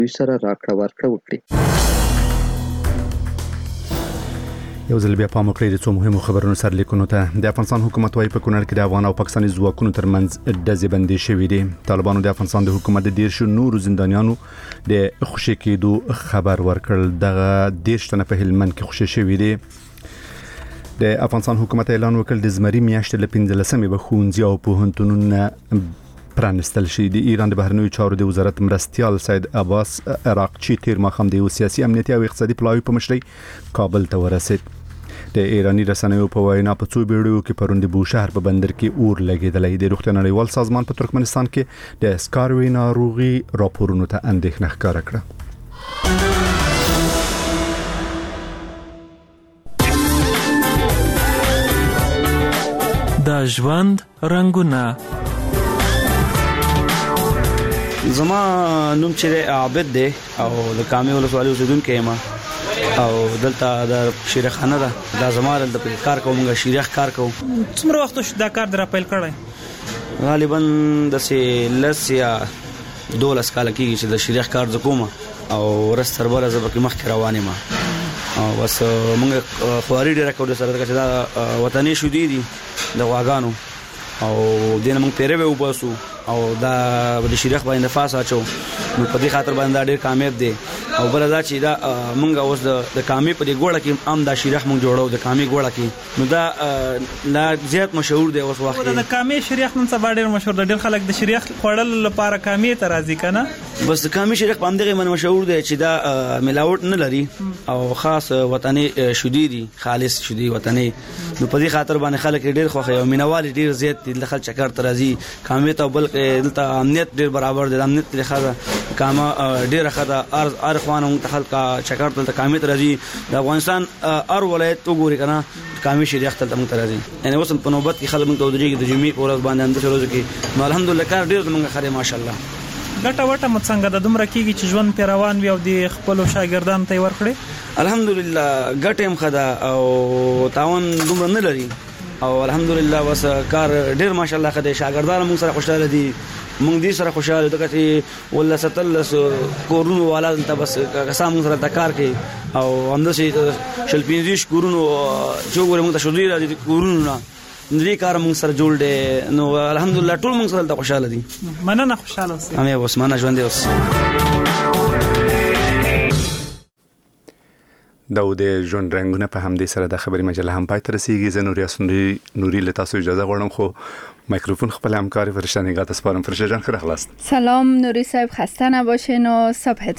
دوی سره راکړه ورکړه وکړي. یو ځل بیا پام وکړئ د څو مهمو خبرونو سرلیکونو ته. د افغانستان حکومت وايي په کونړ کې د افغان او پاکستاني ځواکونو ترمنځ ډزې بندي شوې دي. طالبانو د افغانستان د حکومت د 10 نورو زندانیانو د خوشي کېدو خبر ورکړ. دغه 10 تنه په هلمند کې خوشي شوي دي. د افغانستان حکومت اعلان وکړ د زمري میاشتې له 15مې به ښوونځي او پوهنتونونه پرانستل شي. د ایران د بهرنیو چارو د وزارت مرستیال سید عباس عراقچی تیر ماښام د سیاسي امنیتي او اقتصادي پلاوي په مشرۍ کابل ته ورسید. د ایرانی رسنیو په وینا په څو بیړیو کې پروند بوشهر په بندر کې اور لګیدلې. د روغتیا نړیوال سازمان په ترکمنستان کې د سکاروي ناروغي راپورونو ته اندېښنه ښکاره کړه. د ژوند رنگونه. زما نوم چې عابد دی او د کامې ولسوالۍ اوسیدونکی یم او دلته د شیرخانه ده. دا زما د کار کوم شیرخ کار کوم. څومره وخت دا کار در پیل کړی؟ غالبا د لس یا 12 کال کېږي چې د شیرخ کار کوم او ورستربره زبکه مخ روانه ما او بس موږ خواري ډیره کوو سره چې دا وطني شودي دي د واغانو او دینه موږ پیره و باسو او دا د شیرخ باندې نفاس اچو نو په دې خاطر باندې ډیر کامیاب دي او بل دا چې دا موږ اوس د کامی په دې ګوړه کې عام دا شیرخ موږ جوړو د کامی ګوړه کې نو دا لا زیات مشهور دی اوس وخت د کامی شیرخ نن سبا ډیر مشهور دی. ډیر خلک د شیرخ خوړل لپاره کامی ته راځي کنه. بس د کامی شیرخ په همدغه من مشهور دی چې دا ملاوت نه لري او خاص وطني شودي دي خالص شودي وطني نو په دې خاطر باندې خلک ډیر خوښي او مینوال ډیر زیات دي. خلک چکر ته راځي کامی ته بل دلته امنیت ډیر برابر دی. امنیت لخوا کاما ډیر خدا ار خوانو ته خلک چکر ته کامی ته راځي. د افغانستان ار ولایت وګوري کنه کامی شیرخ ته موږ ته راځي. یعنی اوس په نوبت کې خلک موږ ته ودرېږي د جمعې ورځ باندې اند شروع کې نو الحمدلله کار ډیر موږ خره ماشاءالله. ګټه وټه مڅنګه د دومره کېږي چې ژوند په روان وي او د خپل شاګردانو ته ورکړي؟ الحمدلله ګټه هم خدا او تعاون دومره نه لري او الحمدلله بس کار ډیر ماشاءالله خدای شاګردان موږ سره خوشاله دي. موږ دې سره خوشاله دغه چې ولا ستلس کورونو والا ته بس قسم سره د کار کوي او همداسې شل 15 کورونو چې ګورم موږ ته شودي راځي کورونو نه دې کار موږ سره جوړ دي نو الحمدلله ټول موږ سره خوشاله دي. مننه خوشاله اوسئ. امي اوس مننه ژوند دي اوس. دا د ژوند رنگونه په همدې سره د خبري مجله هم پای ته رسیږي. زه نوري له تاسو اجازه غواړم خو میکروفون خپل همکار فرشته نگاه تسپارم. فرشته جان خیر خلاص. سلام نوری صاحب خسته نباشین و صبح